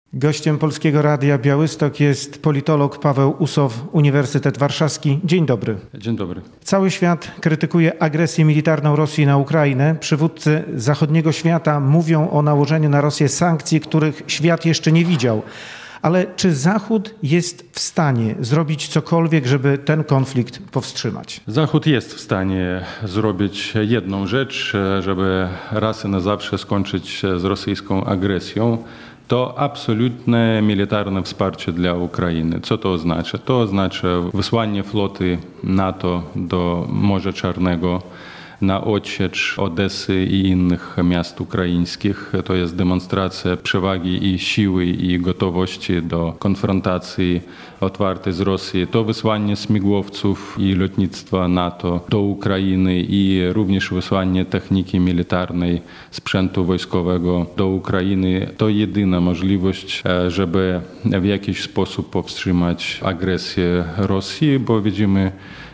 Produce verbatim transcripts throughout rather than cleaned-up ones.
Gościem Polskiego Radia Białystok jest politolog Paweł Usow, Uniwersytet Warszawski. Dzień dobry. Dzień dobry. Cały świat krytykuje agresję militarną Rosji na Ukrainę. Przywódcy zachodniego świata mówią o nałożeniu na Rosję sankcji, których świat jeszcze nie widział. Ale czy Zachód jest w stanie zrobić cokolwiek, żeby ten konflikt powstrzymać? Zachód jest w stanie zrobić jedną rzecz, żeby raz i na zawsze skończyć z rosyjską agresją. To absolutne militarne wsparcie dla Ukrainy. Co to oznacza? To oznacza wysłanie floty NATO do Morza Czarnego na odsiecz Odessy i innych miast ukraińskich. To jest demonstracja przewagi i siły i gotowości do konfrontacji otwartej z Rosji. To wysłanie śmigłowców i lotnictwa NATO do Ukrainy i również wysłanie techniki militarnej, sprzętu wojskowego do Ukrainy. To jedyna możliwość, żeby w jakiś sposób powstrzymać agresję Rosji, bo widzimy,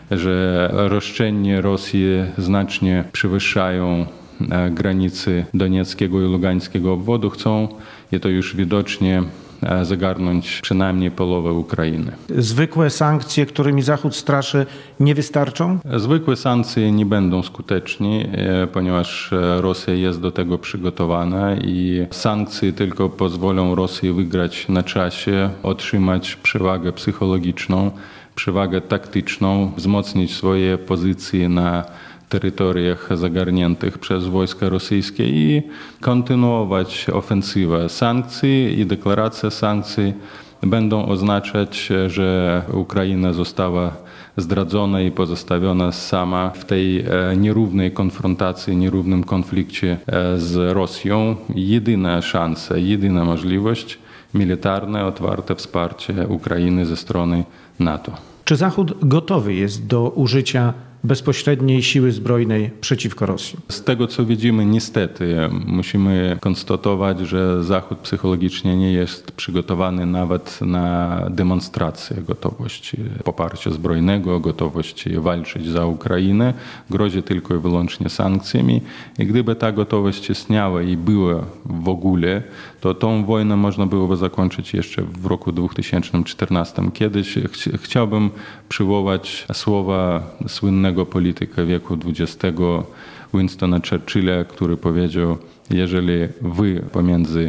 że roszczenia Rosji znacznie przewyższają granice Donieckiego i Lugańskiego obwodu. Chcą, i to już widocznie, zagarnąć przynajmniej połowę Ukrainy. Zwykłe sankcje, którymi Zachód straszy, nie wystarczą? Zwykłe sankcje nie będą skuteczne, ponieważ Rosja jest do tego przygotowana i sankcje tylko pozwolą Rosji wygrać na czasie, otrzymać przewagę psychologiczną, przewagę taktyczną, wzmocnić swoje pozycje na terytoriach zagarniętych przez wojska rosyjskie i kontynuować ofensywę. Sankcje i deklaracja sankcji będą oznaczać, że Ukraina została zdradzona i pozostawiona sama w tej nierównej konfrontacji, nierównym konflikcie z Rosją. Jedyna szansa, jedyna możliwość militarne, otwarte wsparcie Ukrainy ze strony NATO. Czy Zachód gotowy jest do użycia bezpośredniej siły zbrojnej przeciwko Rosji? Z tego, co widzimy, niestety musimy konstatować, że Zachód psychologicznie nie jest przygotowany nawet na demonstrację gotowości poparcia zbrojnego, gotowości walczyć za Ukrainę. Grozi tylko i wyłącznie sankcjami. I gdyby ta gotowość istniała i była w ogóle, to tą wojnę można byłoby zakończyć jeszcze w roku dwa tysiące czternastym. Kiedyś chciałbym przywołać słowa słynnego polityka wieku dwudziestego Winstona Churchilla, który powiedział: jeżeli wy pomiędzy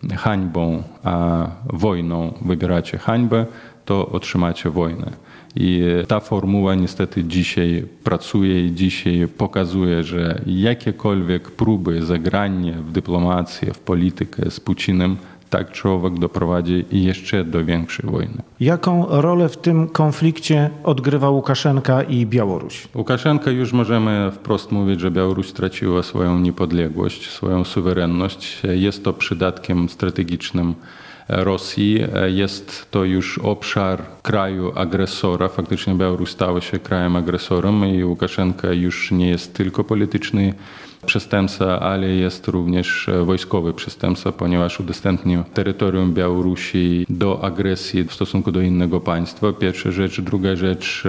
hańbą a wojną wybieracie hańbę, to otrzymacie wojnę. I ta formuła niestety dzisiaj pracuje i dzisiaj pokazuje, że jakiekolwiek próby zagrania w dyplomację, w politykę z Putinem tak czy owak doprowadzi jeszcze do większej wojny. Jaką rolę w tym konflikcie odgrywa Łukaszenka i Białoruś? Łukaszenka, już możemy wprost mówić, że Białoruś straciła swoją niepodległość, swoją suwerenność. Jest to przydatkiem strategicznym Rosji. Jest to już obszar kraju agresora. Faktycznie Białoruś stała się krajem agresorem i Łukaszenka już nie jest tylko polityczny przestępca, ale jest również wojskowy przestępca, ponieważ udostępnił terytorium Białorusi do agresji w stosunku do innego państwa. Pierwsza rzecz. Druga rzecz,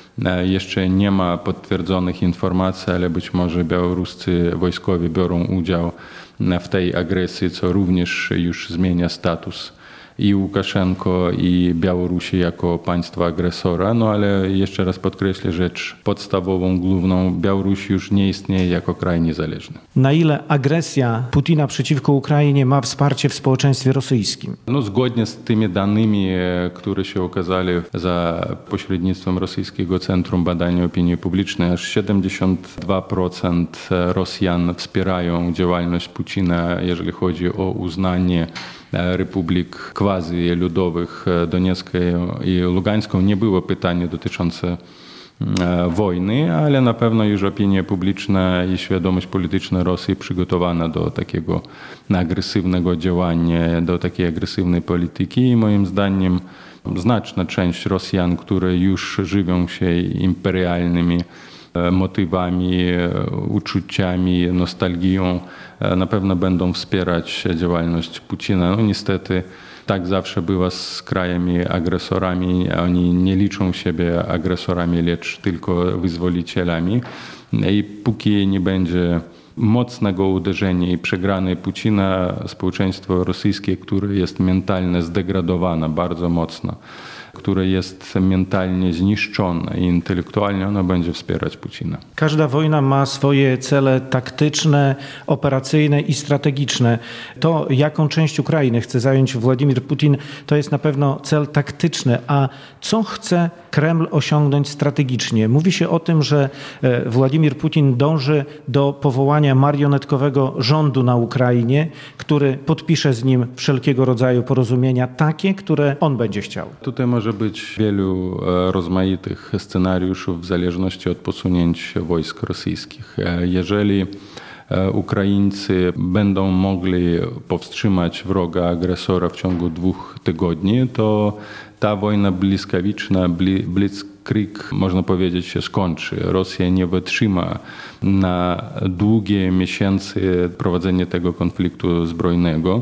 jeszcze nie ma potwierdzonych informacji, ale być może białoruscy wojskowi biorą udział w tej agresji, co również już zmienia status i Łukaszenko, i Białorusi jako państwa agresora. No ale jeszcze raz podkreślę rzecz podstawową, główną. Białoruś już nie istnieje jako kraj niezależny. Na ile agresja Putina przeciwko Ukrainie ma wsparcie w społeczeństwie rosyjskim? No, zgodnie z tymi danymi, które się okazały za pośrednictwem Rosyjskiego Centrum Badania Opinii Publicznej, aż siedemdziesiąt dwa procent Rosjan wspierają działalność Putina, jeżeli chodzi o uznanie republik quasi-ludowych Doniecką i Lugańską. Nie było pytania dotyczące wojny, ale na pewno już opinia publiczna i świadomość polityczna Rosji przygotowana do takiego agresywnego działania, do takiej agresywnej polityki i moim zdaniem znaczna część Rosjan, które już żywią się imperialnymi motywami, uczuciami, nostalgią, na pewno będą wspierać działalność Putina. No niestety tak zawsze bywa z krajami agresorami. Oni nie liczą siebie agresorami, lecz tylko wyzwolicielami. I póki nie będzie mocnego uderzenia i przegranej Putina społeczeństwo rosyjskie, które jest mentalnie zdegradowane bardzo mocno, które jest mentalnie zniszczone i intelektualnie, ono będzie wspierać Putina. Każda wojna ma swoje cele taktyczne, operacyjne i strategiczne. To, jaką część Ukrainy chce zająć Władimir Putin, to jest na pewno cel taktyczny. A co chce Kreml osiągnąć strategicznie? Mówi się o tym, że Władimir Putin dąży do powołania marionetkowego rządu na Ukrainie, który podpisze z nim wszelkiego rodzaju porozumienia, takie, które on będzie chciał. Tutaj może być wielu rozmaitych scenariuszów w zależności od posunięć wojsk rosyjskich. Jeżeli Ukraińcy będą mogli powstrzymać wroga agresora w ciągu dwóch tygodni, to ta wojna błyskawiczna, blitzkrieg, można powiedzieć, się skończy. Rosja nie wytrzyma na długie miesiące prowadzenia tego konfliktu zbrojnego.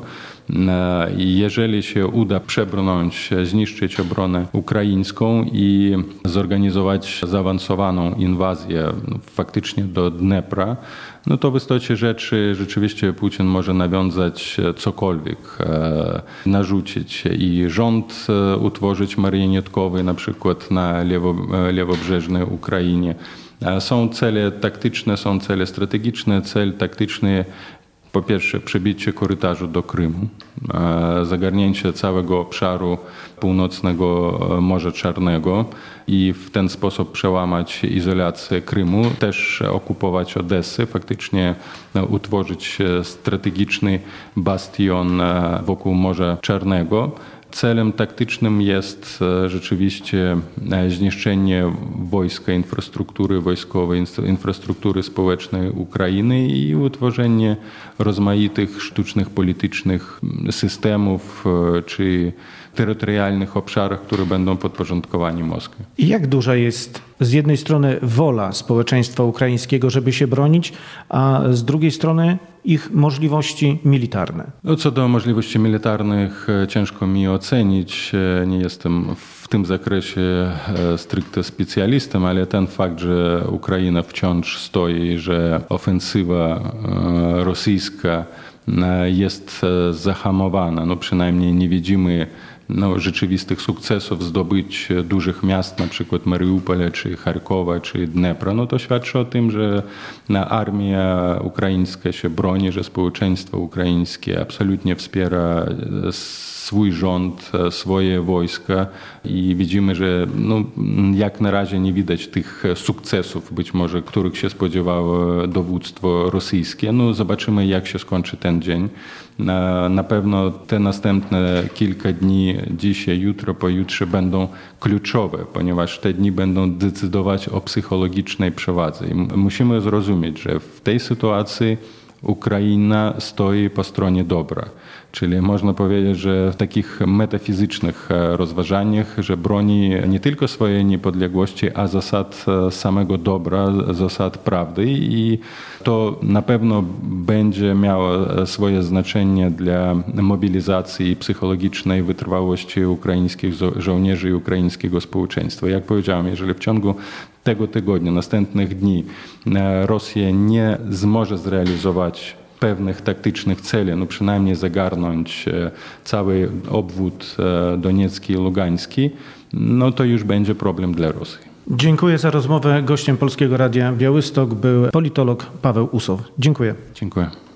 Jeżeli się uda przebrnąć, zniszczyć obronę ukraińską i zorganizować zaawansowaną inwazję faktycznie do Dnepra, no to w istocie rzeczy rzeczywiście Putin może nawiązać cokolwiek, narzucić i rząd utworzyć marionetkowy, na przykład na lewo, lewobrzeżnej Ukrainie. Są cele taktyczne, są cele strategiczne. Cel taktyczny, po pierwsze, przebicie korytarzu do Krymu, zagarnięcie całego obszaru północnego Morza Czarnego i w ten sposób przełamać izolację Krymu, też okupować Odessę, faktycznie utworzyć strategiczny bastion wokół Morza Czarnego. Celem taktycznym jest rzeczywiście zniszczenie wojska, infrastruktury wojskowej, infrastruktury społecznej Ukrainy i utworzenie rozmaitych sztucznych politycznych systemów czy terytorialnych obszarach, które będą podporządkowani Moskwie. I jak duża jest z jednej strony wola społeczeństwa ukraińskiego, żeby się bronić, a z drugiej strony ich możliwości militarne? No, co do możliwości militarnych ciężko mi ocenić. Nie jestem w tym zakresie stricte specjalistą, ale ten fakt, że Ukraina wciąż stoi, że ofensywa rosyjska jest zahamowana, no przynajmniej nie widzimy no, rzeczywistych sukcesów, zdobyć dużych miast, na przykład Mariupola, czy Charkowa, czy Dnepra, no to świadczy o tym, że armia ukraińska się broni, że społeczeństwo ukraińskie absolutnie wspiera swój rząd, swoje wojska i widzimy, że no, jak na razie nie widać tych sukcesów, być może, których się spodziewało dowództwo rosyjskie. No, zobaczymy, jak się skończy ten dzień. Na, na pewno te następne kilka dni, dzisiaj, jutro, pojutrze będą kluczowe, ponieważ te dni będą decydować o psychologicznej przewadze. I musimy zrozumieć, że w tej sytuacji Ukraina stoi po stronie dobra. Czyli można powiedzieć, że w takich metafizycznych rozważaniach, że broni nie tylko swojej niepodległości, a zasad samego dobra, zasad prawdy i to na pewno będzie miało swoje znaczenie dla mobilizacji psychologicznej wytrwałości ukraińskich żołnierzy i ukraińskiego społeczeństwa. Jak powiedziałem, jeżeli w ciągu tego tygodnia, następnych dni Rosja nie zmoże zrealizować pewnych taktycznych celi, no przynajmniej zagarnąć cały obwód doniecki i lugański, no to już będzie problem dla Rosji. Dziękuję za rozmowę. Gościem Polskiego Radia Białystok był politolog Paweł Usow. Dziękuję. Dziękuję.